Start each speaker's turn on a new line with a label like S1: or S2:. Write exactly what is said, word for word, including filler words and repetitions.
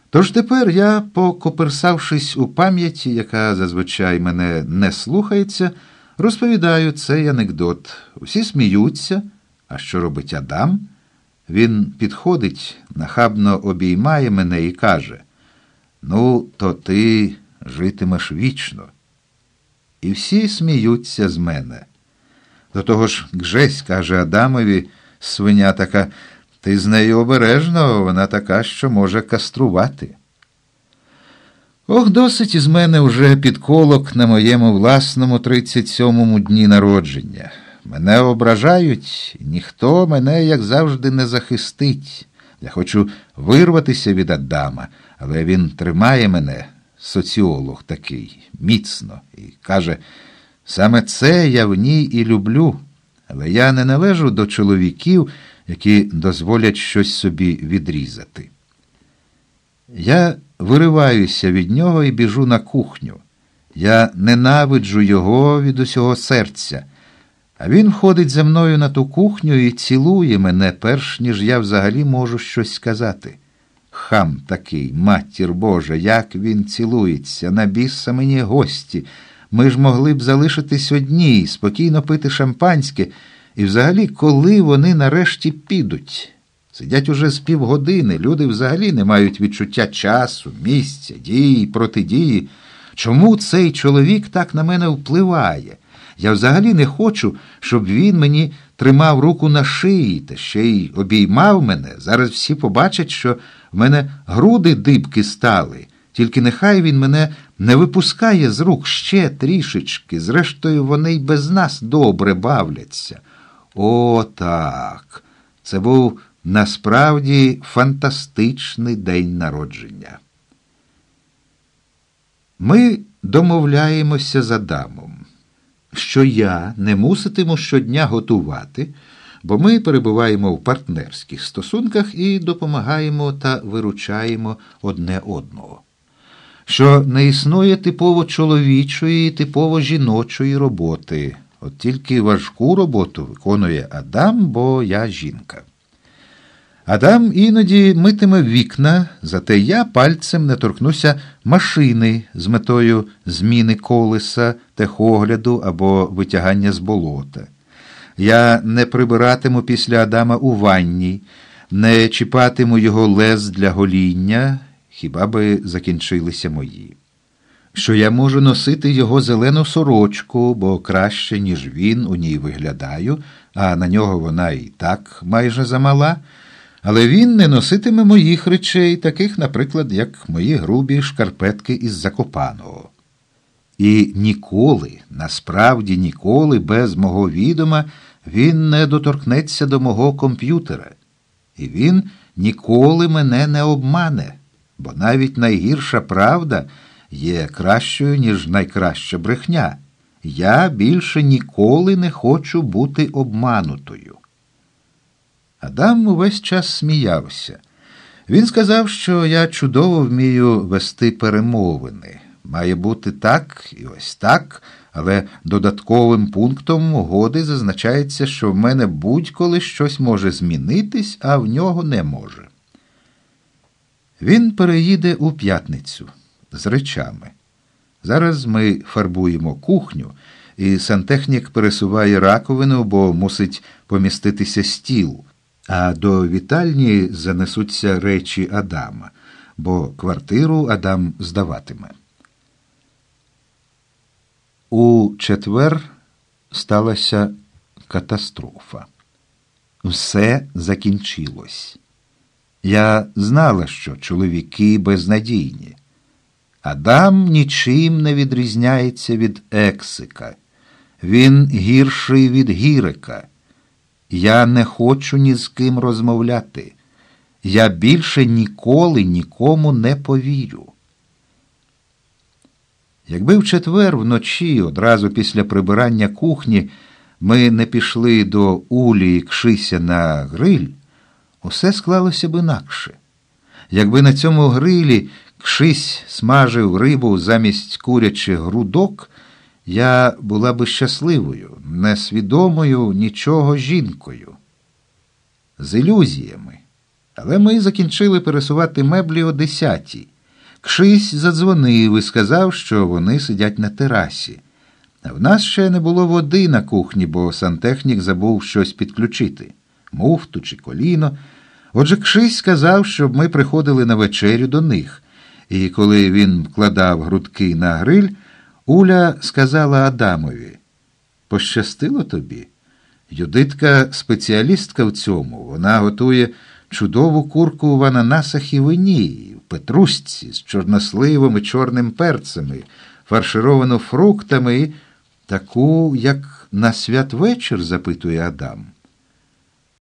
S1: Тож тепер я, покоперсавшись у пам'яті, яка зазвичай мене не слухається, розповідаю цей анекдот. Усі сміються, а що робить Адам? Він підходить, нахабно обіймає мене і каже: «Ну, то ти житимеш вічно». І всі сміються з мене. До того ж, Гжесь каже Адамові: «Свиня така, ти з нею обережно, вона така, що може каструвати». Ох, досить із мене вже підколок на моєму власному тридцять сьомому дні народження. Мене ображають, ніхто мене, як завжди, не захистить. Я хочу вирватися від Адама, але він тримає мене, соціолог такий, міцно, і каже: «Саме це я в ній і люблю, але я не належу до чоловіків, які дозволять щось собі відрізати». Я вириваюся від нього і біжу на кухню. Я ненавиджу його від усього серця. А він входить за мною на ту кухню і цілує мене, перш ніж я взагалі можу щось сказати. Хам такий, матір Божа, як він цілується, на біса мені гості. Ми ж могли б залишитись одні, спокійно пити шампанське. І взагалі, коли вони нарешті підуть? Сидять уже з півгодини, люди взагалі не мають відчуття часу, місця, дії, протидії. Чому цей чоловік так на мене впливає? Я взагалі не хочу, щоб він мені тримав руку на шиї, та ще й обіймав мене. Зараз всі побачать, що в мене груди дибки стали. Тільки нехай він мене не випускає з рук ще трішечки. Зрештою, вони й без нас добре бавляться. О, так. Це був насправді фантастичний день народження. Ми домовляємося з Адамом, що я не муситиму щодня готувати, бо ми перебуваємо в партнерських стосунках і допомагаємо та виручаємо одне одного. Що не існує типово чоловічої, типово жіночої роботи. От тільки важку роботу виконує Адам, бо я жінка. Адам іноді митиме вікна, зате я пальцем не торкнуся машини з метою зміни колеса, техогляду або витягання з болота. Я не прибиратиму після Адама у ванні, не чіпатиму його лез для гоління, хіба би закінчилися мої. Що я можу носити його зелену сорочку, бо краще, ніж він, у ній виглядаю, а на нього вона і так майже замала. Але він не носитиме моїх речей, таких, наприклад, як мої грубі шкарпетки із Закопаного. І ніколи, насправді ніколи, без мого відома, він не доторкнеться до мого комп'ютера. І він ніколи мене не обмане, бо навіть найгірша правда є кращою, ніж найкраща брехня. Я більше ніколи не хочу бути обманутою. Адам увесь час сміявся. Він сказав, що я чудово вмію вести перемовини. Має бути так і ось так, але додатковим пунктом угоди зазначається, що в мене будь-коли щось може змінитись, а в нього не може. Він переїде у п'ятницю з речами. Зараз ми фарбуємо кухню, і сантехнік пересуває раковину, бо мусить поміститися стіл. А до вітальні занесуться речі Адама, бо квартиру Адам здаватиме. У четвер сталася катастрофа. Все закінчилось. Я знала, що чоловіки безнадійні. Адам нічим не відрізняється від Ексика. Він гірший від Гірика. Я не хочу ні з ким розмовляти. Я більше ніколи нікому не повірю. Якби в четвер вночі, одразу після прибирання кухні, ми не пішли до Улі і Кшися на гриль, усе склалося б інакше. Якби на цьому грилі Кшись смажив рибу замість курячих грудок, я була би щасливою, несвідомою нічого жінкою. З ілюзіями. Але ми закінчили пересувати меблі о десятій. Кшись задзвонив і сказав, що вони сидять на терасі. А в нас ще не було води на кухні, бо сантехнік забув щось підключити – муфту чи коліно. Отже, Кшись сказав, щоб ми приходили на вечерю до них. І коли він вкладав грудки на гриль, Уля сказала Адамові: «Пощастило тобі? Юдитка спеціалістка в цьому. Вона готує чудову курку в ананасах і вині, в петрушці з чорносливом і чорним перцями, фаршировану фруктами і таку, як на святвечір?» – запитує Адам.